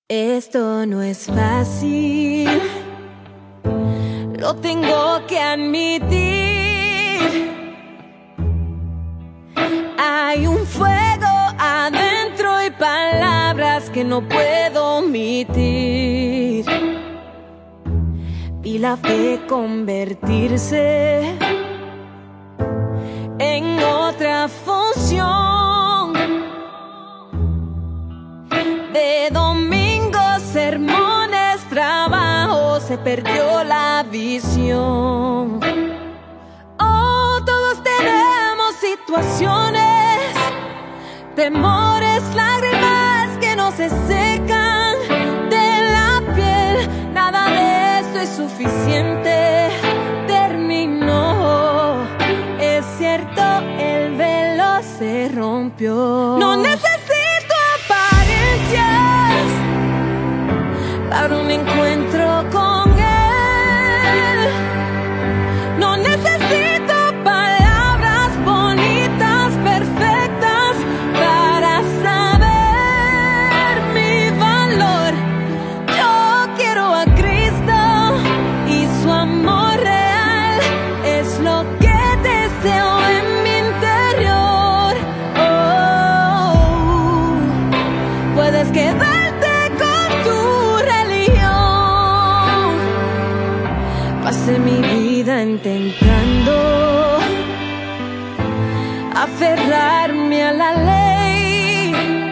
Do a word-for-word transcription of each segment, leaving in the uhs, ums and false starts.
Esto no es fácil, lo tengo que admitir. Hay un fuego adentro y palabras que no puedo omitir. Vi la fe convertirse en otra función. De domingos, sermones, trabajo, se perdió la visión. Oh, todos tenemos situaciones, temores, lágrimas que no se secan de la piel. Nada de esto es suficiente, terminó. Es cierto, el velo se rompió. No necesito para un encuentro con Él. No necesito palabras bonitas, perfectas, para saber mi valor. Yo quiero a Cristo y su amor real es lo que deseo en mi interior. Oh, puedes quedar. Pasé mi vida intentando aferrarme a la ley.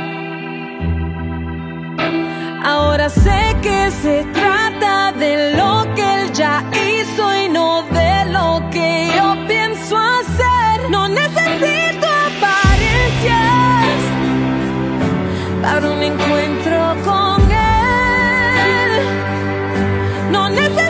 Ahora sé que se trata de lo que Él ya hizo y no de lo que yo pienso hacer. No necesito apariencias para un encuentro con Él. No necesito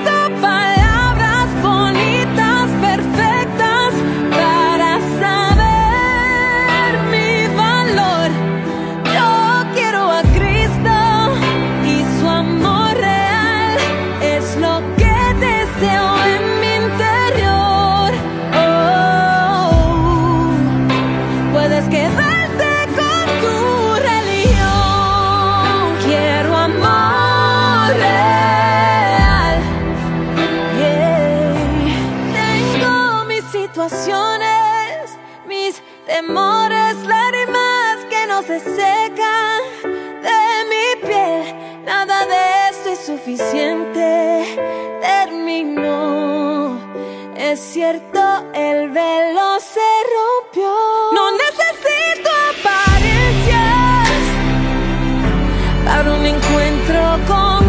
mis temores, lágrimas que no se secan de mi piel. Nada de esto es suficiente, terminó. Es cierto, el velo se rompió. No necesito apariencias para un encuentro con